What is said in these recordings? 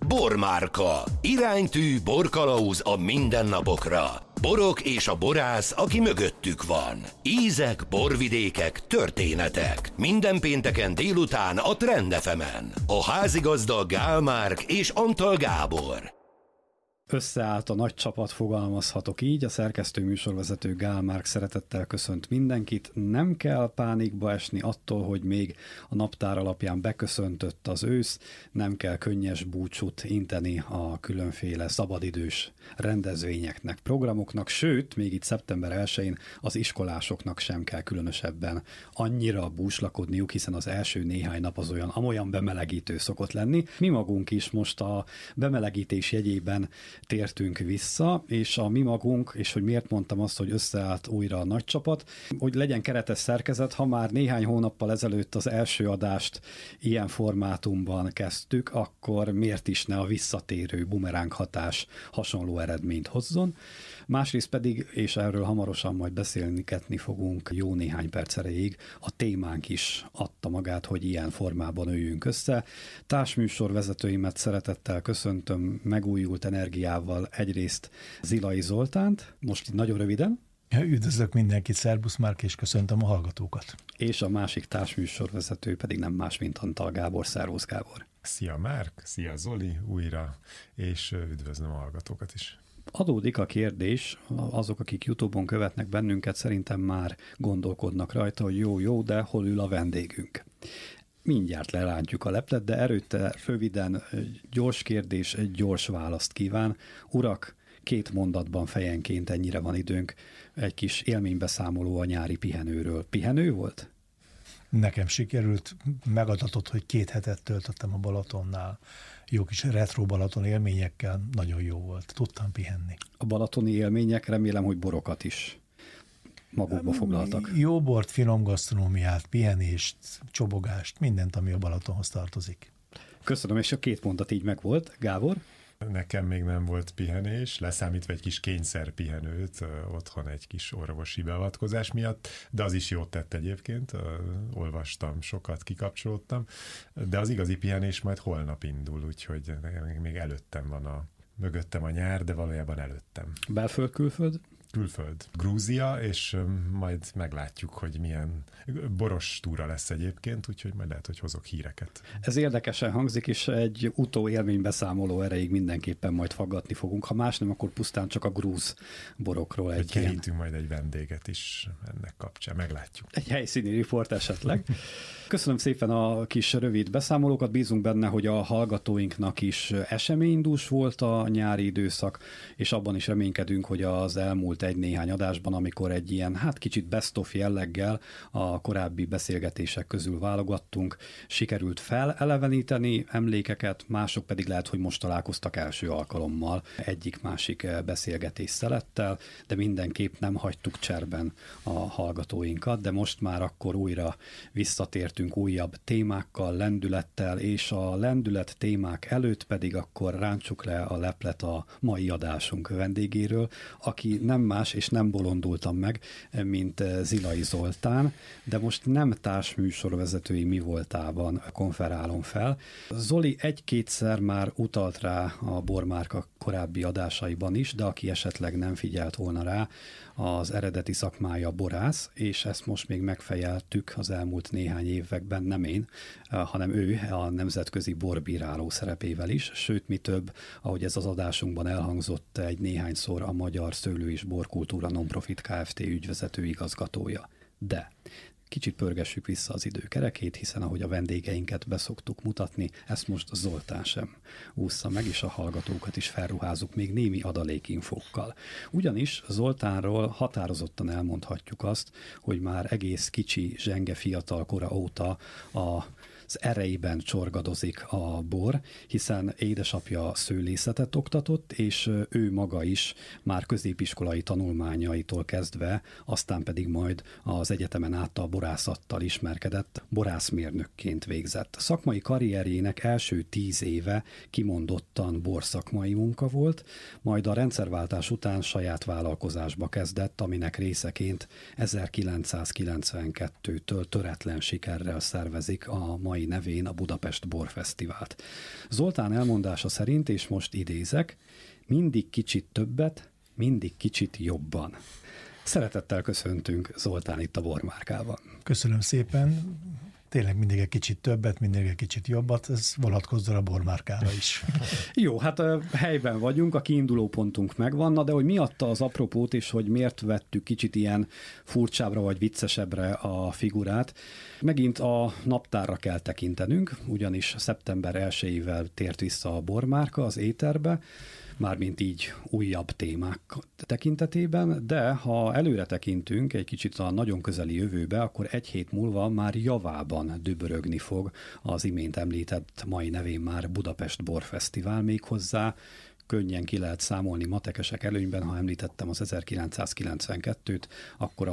Bormárka. Iránytű borkalauz a mindennapokra. Borok és a borász, aki mögöttük van. Ízek, borvidékek, történetek. Minden pénteken délután a Trend FM-en. A házigazda Gál Márk és Antal Gábor. Összeállt a nagy csapat, fogalmazhatok így. A szerkesztő műsorvezető Gál Márk szeretettel köszönt mindenkit. Nem kell pánikba esni attól, hogy még a naptár alapján beköszöntött az ősz, nem kell könnyes búcsút inteni a különféle szabadidős rendezvényeknek, programoknak, sőt, még itt szeptember 1-én az iskolásoknak sem kell különösebben annyira búslakodniuk, hiszen az első néhány nap az olyan bemelegítő szokott lenni. Mi magunk is most a bemelegítés jegyében tértünk vissza, és a mi magunk, és hogy miért mondtam azt, hogy összeállt újra a nagy csapat, hogy legyen keretes szerkezet, ha már néhány hónappal ezelőtt az első adást ilyen formátumban kezdtük, akkor miért is ne a visszatérő bumeráng hatás hasonló eredményt hozzon. Másrészt pedig, és erről hamarosan majd beszélgetni fogunk jó néhány perc erejéig, a témánk is adta magát, hogy ilyen formában üljünk össze. Társműsorvezetőimet szeretettel köszöntöm, megújult energiával egyrészt Zilai Zoltánt, most nagyon röviden. Üdvözlök mindenkit, szerbusz Márk, és köszöntöm a hallgatókat. És a másik társműsorvezető pedig nem más, mint Antal Gábor. Szervusz Gábor! Szia Márk, szia Zoli újra, és üdvözlöm a hallgatókat is. Adódik a kérdés, azok, akik YouTube-on követnek bennünket, szerintem már gondolkodnak rajta, hogy jó, de hol ül a vendégünk. Mindjárt lerántjuk a leplet, de erőtte röviden, gyors kérdés, gyors választ kíván. Urak, 2 mondatban fejenként, ennyire van időnk, egy kis élménybeszámoló a nyári pihenőről. Pihenő volt? Nekem sikerült, megadatott, hogy 2 hetet töltöttem a Balatonnál, jó kis retro Balaton élményekkel, nagyon jó volt, tudtam pihenni. A balatoni élmények, remélem, hogy borokat is magukba foglaltak. Jó bort, finom gasztronómiát, pihenést, csobogást, mindent, ami a Balatonhoz tartozik. Köszönöm, és a 2 mondat így megvolt. Gábor? Nekem még nem volt pihenés, leszámítva egy kis kényszerpihenőt otthon egy kis orvosi beavatkozás miatt, de az is jót tett egyébként, olvastam sokat, kikapcsolódtam, de az igazi pihenés majd holnap indul, úgyhogy még előttem van mögöttem a nyár, de valójában előttem. Belföld, külföld? Külföld, Grúzia, és majd meglátjuk, hogy milyen boros túra lesz egyébként, úgyhogy majd lehet, hogy hozok híreket. Ez érdekesen hangzik, és egy utóélménybeszámoló erejéig mindenképpen majd faggatni fogunk. Ha más nem, akkor pusztán csak a grúz borokról egy kerítünk majd egy vendéget is ennek kapcsán, meglátjuk. Egy helyszíni riport esetleg. Köszönöm szépen a kis rövid beszámolókat, bízunk benne, hogy a hallgatóinknak is eseménydús volt a nyári időszak, és abban is reménykedünk, hogy az elmúlt egy-néhány adásban, amikor egy ilyen, kicsit best-of jelleggel a korábbi beszélgetések közül válogattunk, sikerült feleleveníteni emlékeket, mások pedig lehet, hogy most találkoztak első alkalommal egyik-másik beszélgetés szelettel, de mindenképp nem hagytuk cserben a hallgatóinkat, de most már akkor újra visszatértünk újabb témákkal, lendülettel, és a lendület témák előtt pedig akkor rántsuk le a leplet a mai adásunk vendégéről, aki nem más, és nem bolondultam meg, mint Zilai Zoltán, de most nem társműsorvezetői mi voltában konferálom fel. Zoli 1-2-szer már utalt rá a Bormárka korábbi adásaiban is, de aki esetleg nem figyelt volna rá, az eredeti szakmája borász, és ezt most még megfejeltük az elmúlt néhány években, nem én, hanem ő a nemzetközi borbíráló szerepével is, sőt, mi több, ahogy ez az adásunkban elhangzott egy néhányszor, a Magyar Szőlő és Borkultúra Nonprofit Kft. Ügyvezető igazgatója. De kicsit pörgessük vissza az időkerekét, hiszen ahogy a vendégeinket beszoktuk mutatni, ezt most Zoltán sem ússza meg, és a hallgatókat is felruházunk még némi adalékinfókkal. Ugyanis Zoltánról határozottan elmondhatjuk azt, hogy már egész kicsi, zsenge fiatal kora óta az erejében csorgadozik a bor, hiszen édesapja szőlészetet oktatott, és ő maga is már középiskolai tanulmányaitól kezdve, aztán pedig majd az egyetemen át a borászattal ismerkedett, borászmérnökként végzett. Szakmai karrierjének első 10 éve kimondottan borszakmai munka volt, majd a rendszerváltás után saját vállalkozásba kezdett, aminek részeként 1992-től töretlen sikerrel szervezik a mai mai nevén a Budapest Borfesztivált. Zoltán elmondása szerint, és most idézek, mindig kicsit többet, mindig kicsit jobban. Szeretettel köszöntünk Zoltán itt a Bormárkában. Köszönöm szépen. Tényleg mindig egy kicsit többet, mindig egy kicsit jobbat, ez vonatkozzon a Bormárkára is. Jó, hát helyben vagyunk, a kiinduló pontunk megvan, de hogy mi adta az apropót, és hogy miért vettük kicsit ilyen furcsábbra vagy viccesebbre a figurát. Megint a naptárra kell tekintenünk, ugyanis szeptember 1-ével tért vissza a Bormárka az éterbe, mármint így újabb témák tekintetében, de ha előre tekintünk egy kicsit a nagyon közeli jövőbe, akkor egy hét múlva már javában dübörögni fog az imént említett mai nevén már Budapest Borfesztivál, méghozzá könnyen ki lehet számolni matekesek előnyben, ha említettem az 1992-t, akkor a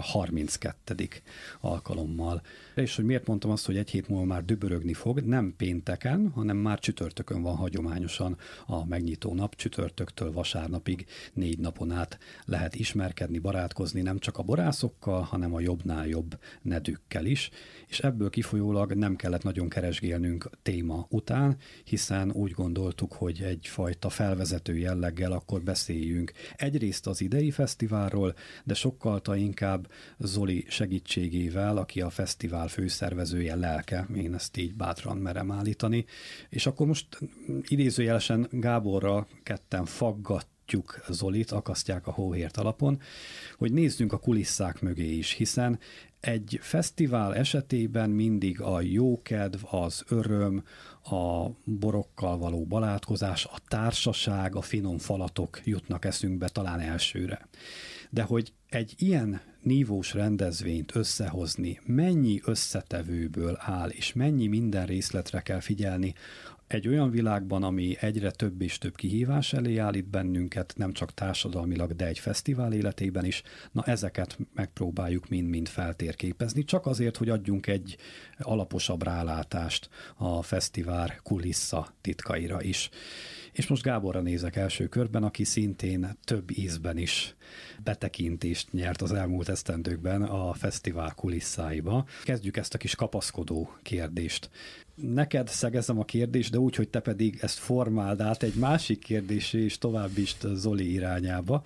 32. alkalommal. És hogy miért mondtam azt, hogy egy hét múlva már dübörögni fog, nem pénteken, hanem már csütörtökön van hagyományosan a megnyitó nap, csütörtöktől vasárnapig 4 napon át lehet ismerkedni, barátkozni nem csak a borászokkal, hanem a jobbnál jobb nedűkkel is, és ebből kifolyólag nem kellett nagyon keresgélnünk téma után, hiszen úgy gondoltuk, hogy egyfajta felvezető jelleggel akkor beszéljünk egyrészt az idei fesztiválról, de sokkal inkább Zoli segítségével, aki a fesztivál főszervezője, lelke, én ezt így bátran merem állítani. És akkor most idézőjelesen Gáborral ketten faggatjuk Zolit, akasztják a hóhért alapon, hogy nézzünk a kulisszák mögé is, hiszen egy fesztivál esetében mindig a jókedv, az öröm, a borokkal való barátkozás, a társaság, a finom falatok jutnak eszünkbe talán elsőre. De hogy egy ilyen nívós rendezvényt összehozni, mennyi összetevőből áll, és mennyi minden részletre kell figyelni, egy olyan világban, ami egyre több és több kihívás elé állít bennünket, nem csak társadalmilag, de egy fesztivál életében is, na ezeket megpróbáljuk mind-mind feltérképezni, csak azért, hogy adjunk egy alaposabb rálátást a fesztivál kulissza titkaira is. És most Gáborra nézek első körben, aki szintén több ízben is betekintést nyert az elmúlt esztendőkben a fesztivál kulisszáiba. Kezdjük ezt a kis kapaszkodó kérdést. Neked szegezem a kérdést, de úgy, hogy te pedig ezt formáld át egy másik kérdésé, és tovább is Zoli irányába.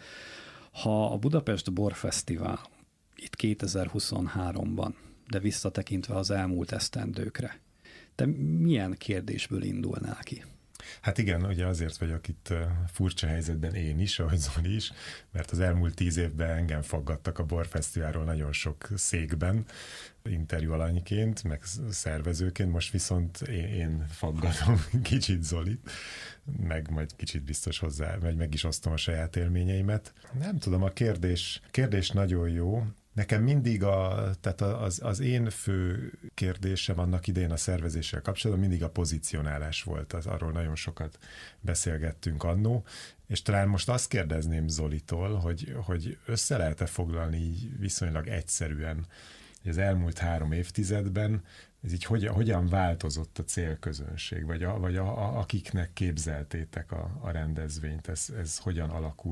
Ha a Budapest Borfesztivál itt 2023-ban, de visszatekintve az elmúlt esztendőkre, te milyen kérdésből indulnál ki? Hát igen, ugye azért vagyok itt furcsa helyzetben én is, ahogy Zoli is, mert az elmúlt 10 évben engem faggattak a Borfesztiválról nagyon sok székben, interjú alanyként, meg szervezőként, most viszont én faggatom kicsit Zolit, meg majd kicsit biztos hozzá, vagy meg is osztom a saját élményeimet. Nem tudom, a kérdés nagyon jó. Nekem mindig tehát az én fő kérdésem annak idején a szervezéssel kapcsolatban mindig a pozicionálás volt, arról nagyon sokat beszélgettünk annó, és talán most azt kérdezném Zolitól, hogy össze lehet-e foglalni így viszonylag egyszerűen, hogy az elmúlt 3 évtizedben ez így hogyan változott a célközönség, vagy akiknek képzeltétek a rendezvényt, ez hogyan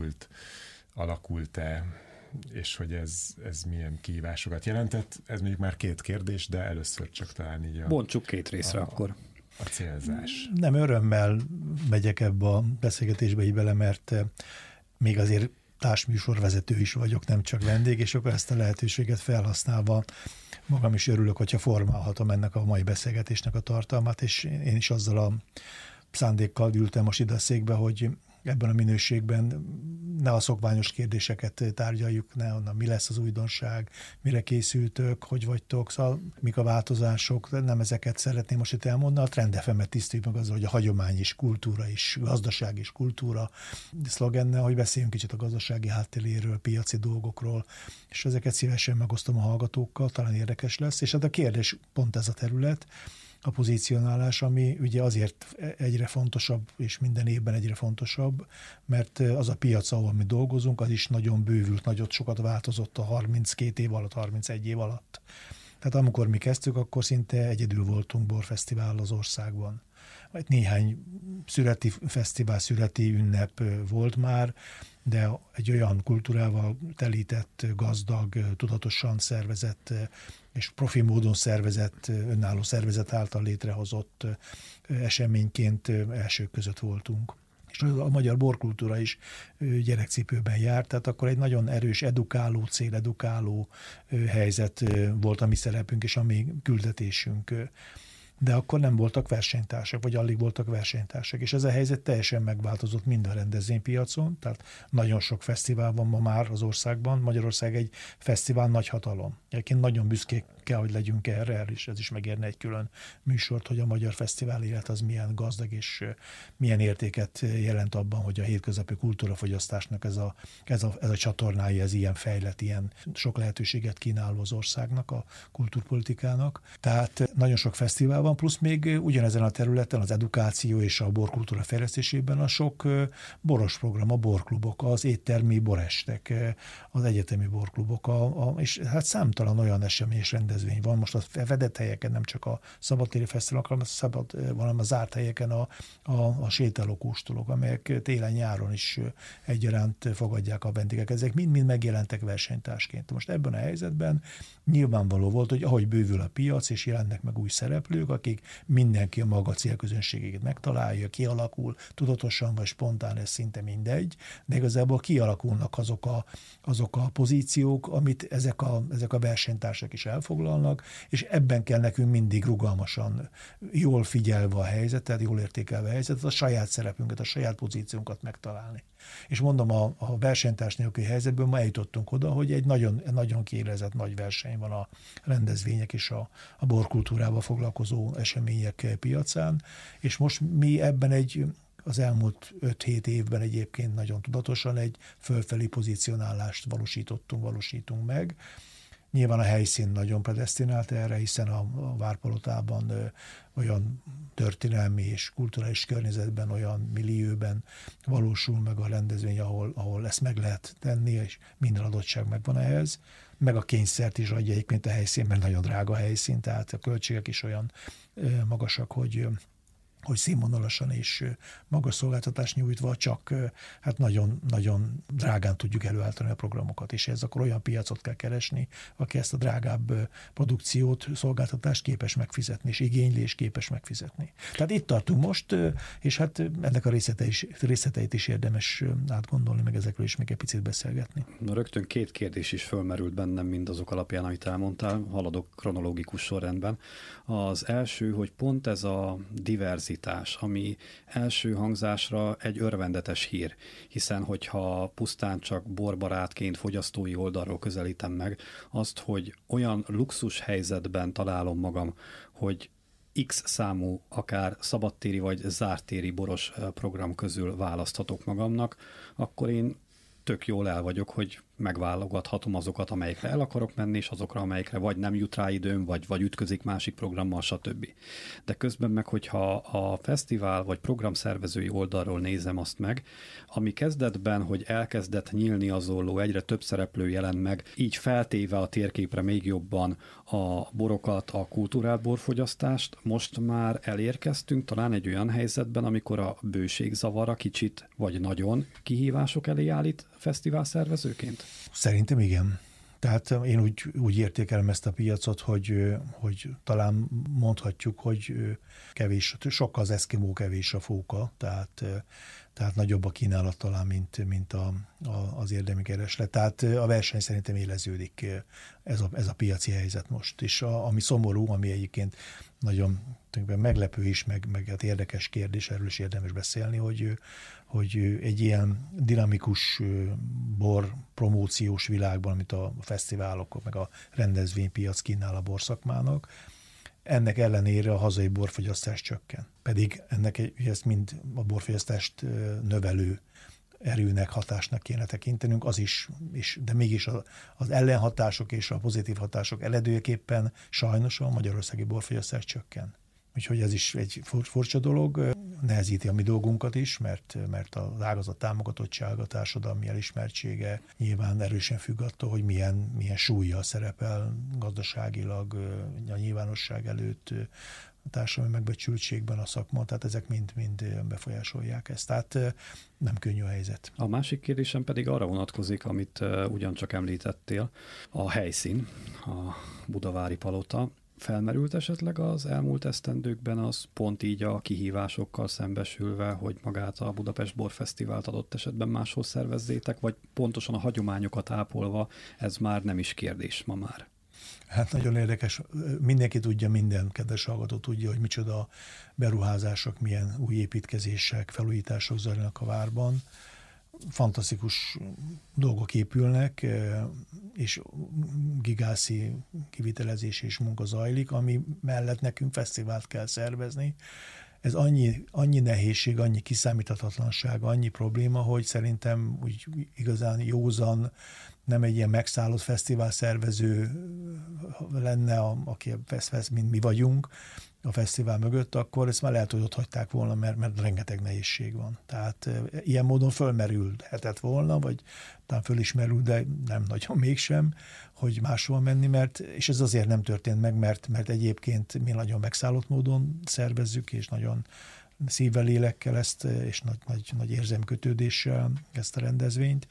alakult-e, és hogy ez milyen kihívásokat jelentett. Ez mondjuk már 2 kérdés, de először csak talán így bontsuk 2 részre akkor. A célzás. Nem, örömmel megyek ebbe a beszélgetésbe így bele, mert még azért társműsorvezető is vagyok, nem csak vendég, és akkor ezt a lehetőséget felhasználva magam is örülök, hogyha formálhatom ennek a mai beszélgetésnek a tartalmát, és én is azzal a szándékkal ültem most ide a székbe, hogy ebben a minőségben ne a szokványos kérdéseket tárgyaljuk, ne onnan mi lesz az újdonság, mire készültök, hogy vagytok, szóval mik a változások, nem ezeket szeretném most itt elmondani, a Trend FM-et tisztítjuk meg azzal, hogy a hagyomány is, kultúra is, gazdaság is, kultúra szlogennel, hogy beszéljünk kicsit a gazdasági háttéréről, piaci dolgokról, és ezeket szívesen megosztom a hallgatókkal, talán érdekes lesz, és hát a kérdés pont ez a terület, a pozícionálás, ami ugye azért egyre fontosabb, és minden évben egyre fontosabb, mert az a piac, ahol mi dolgozunk, az is nagyon bővült, nagyon sokat változott a 32 év alatt, 31 év alatt. Tehát amikor mi kezdtük, akkor szinte egyedül voltunk borfesztivál az országban. Néhány születi fesztivál, születi ünnep volt már, de egy olyan kultúrával telített, gazdag, tudatosan szervezett és profi módon szervezett, önálló szervezet által létrehozott eseményként elsők között voltunk. És a magyar borkultúra is gyerekcipőben járt, tehát akkor egy nagyon erős edukáló helyzet volt a mi szerepünk és a mi küldetésünk. De akkor nem voltak versenytársak, vagy alig voltak versenytársak, és ez a helyzet teljesen megváltozott mind a rendezvénypiacon, tehát nagyon sok fesztivál van ma már az országban, Magyarország egy fesztivál nagyhatalom. Egyébként nagyon büszkék kell, hogy legyünk erre, és ez is megérne egy külön műsort, hogy a magyar fesztivál élet az milyen gazdag, és milyen értéket jelent abban, hogy a hétköznapi kultúrafogyasztásnak ez a csatornája, ez ilyen fejlett, ilyen sok lehetőséget kínáló az országnak, a kultúrpolitikának. Tehát nagyon sok fesztivál van, plusz még ugyanezen a területen az edukáció és a borkultúra fejlesztésében a sok boros program, a borklubok, az éttermi borestek, az egyetemi borklubok, és hát számtalan olyan esemény és rendezvény van. Most a fedett helyeken nem csak a szabadtéri fesztiválok, hanem a zárt helyeken a sétálókóstolók, amelyek télen-nyáron is egyaránt fogadják a vendégek. Ezek mind-mind megjelentek versenytársként. Most ebben a helyzetben nyilvánvaló volt, hogy ahogy bővül a piac, és jelennek meg új szereplők, akik mindenki a maga célközönségét megtalálja, kialakul, tudatosan vagy spontán, ez szinte mindegy, de igazából kialakulnak azok a pozíciók, amit ezek a versenytársak is elfoglalnak, és ebben kell nekünk mindig rugalmasan, jól figyelve a helyzetet, jól értékelve a helyzetet, a saját szerepünket, a saját pozíciónkat megtalálni. És mondom, a versenytárs nélküli helyzetből ma eljutottunk oda, hogy egy nagyon kiélezett nagy verseny van a rendezvények és a borkultúrával foglalkozó események piacán, és most mi ebben az elmúlt 5-7 évben egyébként nagyon tudatosan egy fölfelé pozícionálást valósítunk meg. Nyilván a helyszín nagyon predesztinált erre, hiszen a Várpalotában olyan történelmi és kulturális környezetben, olyan millióben valósul meg a rendezvény, ahol ezt meg lehet tenni, és minden adottság megvan ehhez. Meg a kényszert is adja egyébként a helyszín, mert nagyon drága a helyszín, tehát a költségek is olyan magasak, hogy színvonalasan és magas szolgáltatást nyújtva csak hát nagyon drágán tudjuk előállítani a programokat, és ez akkor olyan piacot kell keresni, aki ezt a drágább produkciót, szolgáltatást képes megfizetni, és igényli és képes megfizetni. Tehát itt tartunk most, és hát ennek a részleteit is érdemes átgondolni, meg ezekről is még egy picit beszélgetni. Na, rögtön 2 kérdés is fölmerült bennem mindazok alapján, amit elmondtál, haladok kronológikus sorrendben. Az első, hogy pont ez a diverzitás, ami első hangzásra egy örvendetes hír, hiszen hogyha pusztán csak borbarátként fogyasztói oldalról közelítem meg azt, hogy olyan luxus helyzetben találom magam, hogy X számú, akár szabadtéri vagy zártéri boros program közül választhatok magamnak, akkor én tök jól el vagyok, hogy megválogathatom azokat, amelyikre el akarok menni, és azokra, amelyikre vagy nem jut rá időm, vagy ütközik másik programmal, stb. De közben meg, hogyha a fesztivál vagy programszervezői oldalról nézem azt meg, ami kezdetben, hogy elkezdett nyílni az olló, egyre több szereplő jelent meg, így feltéve a térképre még jobban a borokat, a kulturált borfogyasztást, most már elérkeztünk talán egy olyan helyzetben, amikor a bőség zavara kicsit vagy nagyon kihívások elé állít fesztivál szervezőként? Szerintem igen. Tehát én úgy értékelem ezt a piacot, hogy talán mondhatjuk, hogy kevés, sokkal az eszkimó, kevés a fóka, tehát nagyobb a kínálat talán, mint az érdemi kereslet. Tehát a verseny szerintem éleződik, ez a piaci helyzet most. És ami szomorú, ami egyébként nagyon meglepő is, meg hát érdekes kérdés, erről is érdemes beszélni, hogy egy ilyen dinamikus bor promóciós világban, amit a fesztiválok, meg a rendezvénypiac kínál a borszakmának, ennek ellenére a hazai borfogyasztás csökken. Pedig ezt mind a borfogyasztást növelő erőnek, hatásnak kéne tekintenünk, az is de mégis az ellenhatások és a pozitív hatások eledőjeképpen sajnos a magyarországi borfogyasztás csökken. Úgyhogy ez is egy furcsa dolog, nehezíti a mi dolgunkat is, mert az ágazat támogatottsága, a társadalmi elismertsége nyilván erősen függ attól, hogy milyen súllyal szerepel gazdaságilag a nyilvánosság előtt, a társadalmi megbecsültségben a szakma, tehát ezek mind befolyásolják ezt. Tehát nem könnyű a helyzet. A másik kérdésem pedig arra vonatkozik, amit ugyancsak említettél, a helyszín, a Budavári Palota. Felmerült esetleg az elmúlt esztendőkben az pont így a kihívásokkal szembesülve, hogy magát a Budapest Borfesztivált adott esetben máshol szervezzétek, vagy pontosan a hagyományokat ápolva ez már nem is kérdés ma már? Hát nagyon érdekes. Mindenki tudja, minden kedves hallgató tudja, hogy micsoda beruházások, milyen új építkezések, felújítások zajlanak a várban. Fantasztikus dolgok épülnek, és gigászi kivitelezés és munka zajlik, ami mellett nekünk fesztivált kell szervezni. Ez annyi nehézség, annyi kiszámíthatatlanság, annyi probléma, hogy szerintem úgy igazán józan, nem egy ilyen megszállott fesztivál szervező lenne, aki mint mi vagyunk a fesztivál mögött, akkor ezt már lehet, hogy ott hagyták volna, mert rengeteg nehézség van. Tehát ilyen módon fölmerülhetett volna, vagy talán fölismerül, de nem nagyon mégsem, hogy máshol menni, és ez azért nem történt meg, mert egyébként mi nagyon megszállott módon szervezzük, és nagyon szívvel, lélekkel ezt, és nagy érzelmkötődéssel ezt a rendezvényt.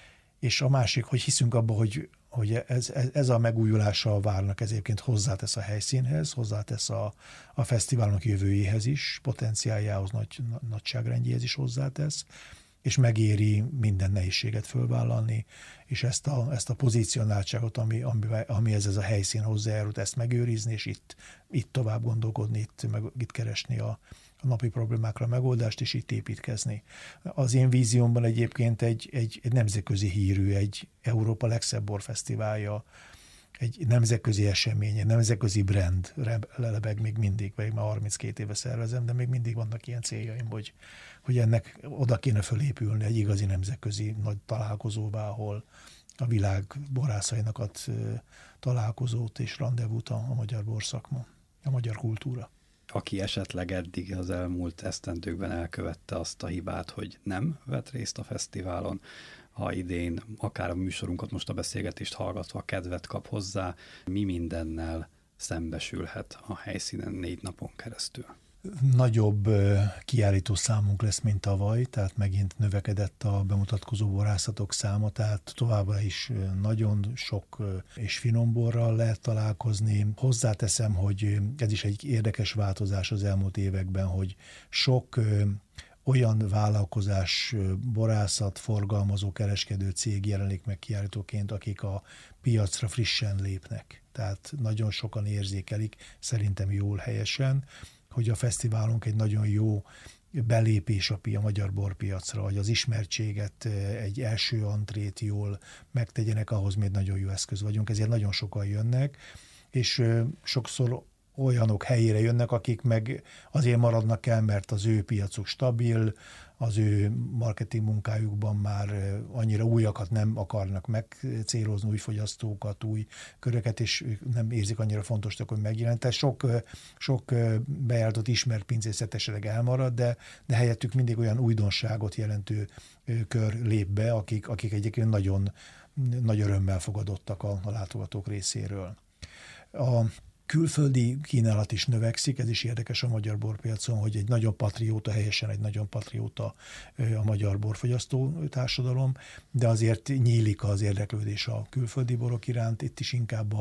És a másik, hogy hiszünk abba, hogy ez a megújulása a várnak, ez egyébként hozzátesz a helyszínhez, hozzátesz a fesztiválnak jövőjéhez is, potenciáljához, nagyságrendjéhez is hozzátesz, és megéri minden nehézséget fölvállalni, és ezt a pozícionáltságot, ami ez a helyszín hozzájárult, ezt megőrizni, és itt tovább gondolkodni, itt keresni a napi problémákra megoldást, és itt építkezni. Az én víziómban egyébként egy nemzetközi hírű, egy Európa legszebb borfesztiválja, egy nemzetközi esemény, egy nemzetközi brand lebeg még mindig, vagy már 32 éve szervezem, de még mindig vannak ilyen céljaim, hogy ennek oda kéne fölépülni egy igazi nemzetközi nagy találkozóvá, ahol a világ borászainak ad találkozót és rendezvút a magyar borszakma, a magyar kultúra. Aki esetleg eddig az elmúlt esztendőkben elkövette azt a hibát, hogy nem vett részt a fesztiválon, ha idén akár a műsorunkat, most a beszélgetést hallgatva kedvet kap hozzá, mi mindennel szembesülhet a helyszínen 4 napon keresztül? Nagyobb kiállító számunk lesz, mint tavaly, tehát megint növekedett a bemutatkozó borászatok száma, tehát továbbra is nagyon sok és finom borral lehet találkozni. Hozzáteszem, hogy ez is egy érdekes változás az elmúlt években, hogy sok olyan vállalkozás, borászat, forgalmazó, kereskedő cég jelenik meg kiállítóként, akik a piacra frissen lépnek. Tehát nagyon sokan érzékelik, szerintem jól, helyesen, hogy a fesztiválunk egy nagyon jó belépés a magyar borpiacra, hogy az ismertséget, egy első antrét jól megtegyenek, ahhoz még nagyon jó eszköz vagyunk, ezért nagyon sokan jönnek, és sokszor olyanok helyére jönnek, akik meg azért maradnak el, mert az ő piacuk stabil, az ő marketing munkájukban már annyira újakat nem akarnak megcélozni, új fogyasztókat, új köröket, és nem érzik annyira fontosnak, hogy megjelent. Tehát sok bejáratott ismert pincészet esetleg elmarad, de helyettük mindig olyan újdonságot jelentő kör lép be, akik egyébként nagyon nagy örömmel fogadottak a látogatók részéről. A külföldi kínálat is növekszik, ez is érdekes a magyar borpiacon, hogy egy nagyon patrióta, helyesen egy nagyon patrióta a magyar borfogyasztó társadalom, de azért nyílik az érdeklődés a külföldi borok iránt, itt is inkább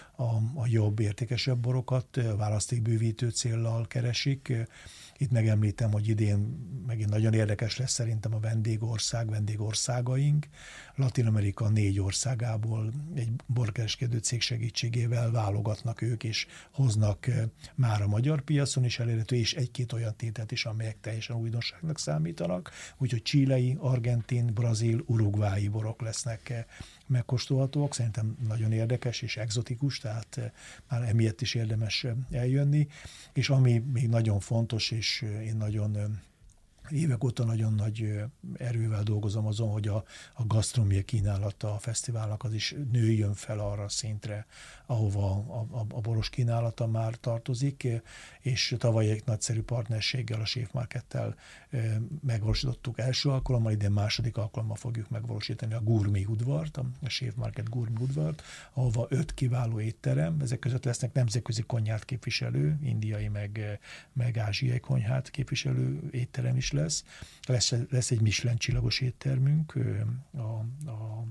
a jobb, értékesebb borokat választékbővítő céllal keresik. Itt megemlítem, hogy idén megint nagyon érdekes lesz szerintem a vendégországaink. Latin-Amerika 4 országából egy borkereskedő cég segítségével válogatnak ők, és hoznak már a magyar piacon is elérhető, és 1-2 olyan tételt is, amelyek teljesen újdonságnak számítanak. Úgyhogy chilei, argentin, brazil, uruguayi borok lesznek megkóstolhatóak. Szerintem nagyon érdekes és egzotikus, tehát már emiatt is érdemes eljönni. És ami még nagyon fontos, és én nagyon évek óta nagyon nagy erővel dolgozom azon, hogy a gasztronómiai kínálata a fesztiválnak az is nőjön fel arra a szintre, ahova a boros kínálata már tartozik, és tavaly egy nagyszerű partnerséggel, a Chef Markettel megvalósítottuk első alkalommal, idén második alkalommal fogjuk megvalósítani a Gourmet udvart, a Chef Market Gourmet udvart, ahova 5 kiváló étterem, ezek között lesznek nemzetközi konyhát képviselő, indiai meg ázsiai konyhát képviselő étterem is lesz. Lesz egy Michelin csillagos éttermünk, a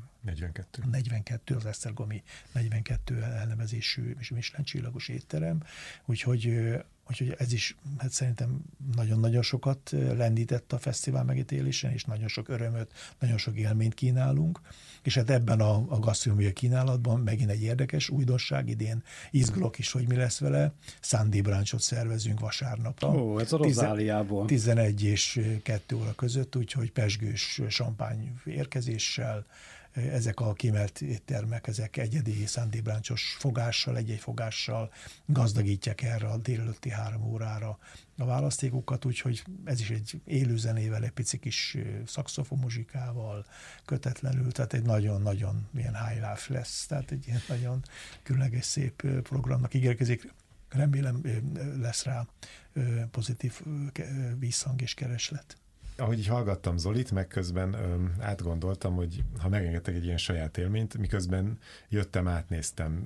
42, az esztergomi 42 elnevezésű Michelin csillagos étterem, úgyhogy ez is hát szerintem nagyon-nagyon sokat lendített a fesztivál megítélésen, és nagyon sok örömöt, nagyon sok élményt kínálunk, és hát ebben a gasztronómiai kínálatban megint egy érdekes újdonság, idén izgulok is, hogy mi lesz vele, Sunday brunchot szervezünk vasárnapra. Ó, ez a Rozáliából. 11 és 2 óra között, úgyhogy pezsgős sampány érkezéssel, ezek a kimelt éttermek, ezek egyedi Sunday brunchos fogással, egy-egy fogással gazdagítják erre a délelőtti 3 órára a választékokat, úgyhogy ez is egy élő zenével, egy pici kis szaxofon muzsikával, kötetlenül, tehát egy nagyon-nagyon ilyen high life lesz, tehát egy ilyen nagyon különleges, szép programnak ígérkezik. Remélem lesz rá pozitív visszhang és kereslet. Ahogy így hallgattam Zolit, meg közben átgondoltam, hogy ha megengedtek egy ilyen saját élményt, miközben jöttem, átnéztem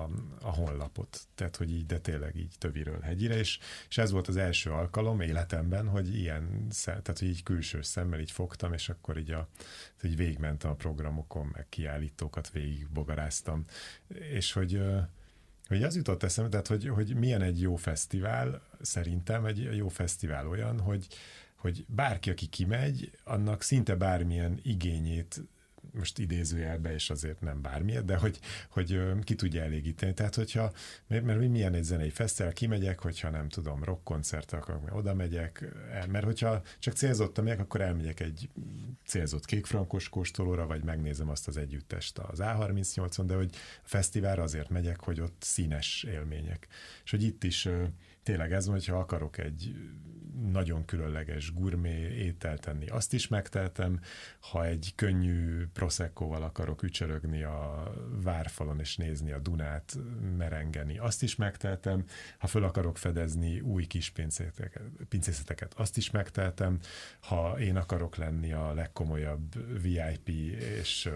a honlapot. Tehát, hogy így, de tényleg így töviről hegyire, és ez volt az első alkalom életemben, hogy ilyen, tehát, hogy így külső szemmel így fogtam, és akkor így végigmentem a programokon, meg kiállítókat végigbogaráztam, és hogy az jutott eszembe, tehát, hogy milyen egy jó fesztivál, szerintem egy jó fesztivál olyan, hogy bárki, aki kimegy, annak szinte bármilyen igényét, most idézőjelbe, és azért nem bármilyet, de hogy ki tudja elégíteni. Tehát, mert milyen egy zenei fesztivál, kimegyek, hogyha nem tudom, rockkoncertre akarok, oda megyek, mert hogyha csak célzottan megyek, akkor elmegyek egy célzott kékfrankos kóstolóra, vagy megnézem azt az együttest az A38-on, de hogy a fesztiválra azért megyek, hogy ott színes élmények. És hogy itt is tényleg ez van, hogyha akarok egy nagyon különleges gourmet ételt tenni, azt is megtehetem, ha egy könnyű proseccoval akarok ücsörögni a várfalon és nézni a Dunát merengeni, azt is megtehetem, ha föl akarok fedezni új kis pincészeteket, azt is megtehetem, ha én akarok lenni a legkomolyabb VIP, és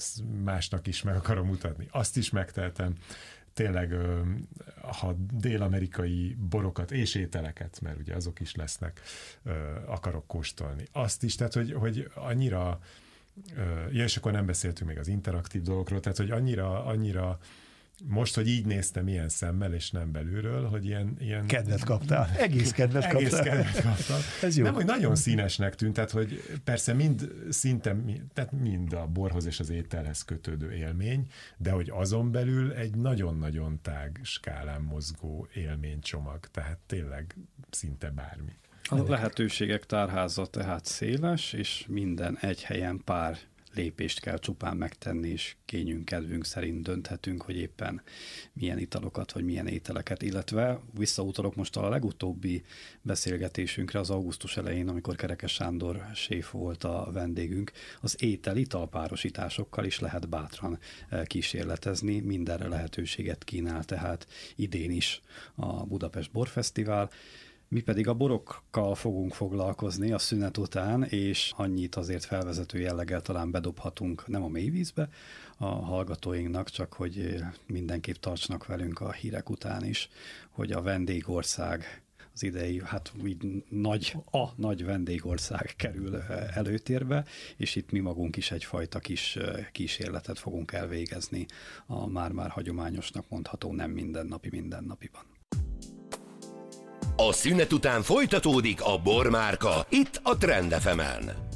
másnak is meg akarom mutatni, azt is megtehetem, tényleg, ha dél-amerikai borokat és ételeket, mert ugye azok is lesznek, akarok kóstolni. Azt is, tehát, hogy annyira, és akkor nem beszéltünk még az interaktív dolgokról, tehát, hogy annyira most, hogy így néztem ilyen szemmel, és nem belülről, hogy ilyen kedvet kaptál. Egész kedvet kaptam. Ez jó. Nem, hogy nagyon színesnek tűnt, tehát, hogy persze mind a borhoz és az ételhez kötődő élmény, de hogy azon belül egy nagyon-nagyon tág skálán mozgó élménycsomag, tehát tényleg szinte bármi. A lehetőségek tárháza tehát széles, és minden egy helyen pár lépést kell csupán megtenni, és kényünk, kedvünk szerint dönthetünk, hogy éppen milyen italokat, vagy milyen ételeket, illetve visszautalok most a legutóbbi beszélgetésünkre az augusztus elején, amikor Kerekes Sándor séf volt a vendégünk, az étel-ital párosításokkal is lehet bátran kísérletezni, mindenre lehetőséget kínál, tehát idén is a Budapest Borfesztivál. Mi pedig a borokkal fogunk foglalkozni a szünet után, és annyit azért felvezető jelleggel talán bedobhatunk nem a mélyvízbe a hallgatóinknak, csak hogy mindenképp tartsnak velünk a hírek után is, hogy a vendégország az idei, hát úgy nagy vendégország kerül előtérbe, és itt mi magunk is egyfajta kis kísérletet fogunk elvégezni a már-már hagyományosnak mondható nem mindennapiban. A szünet után folytatódik a Bormárka, itt a Trend FM-en.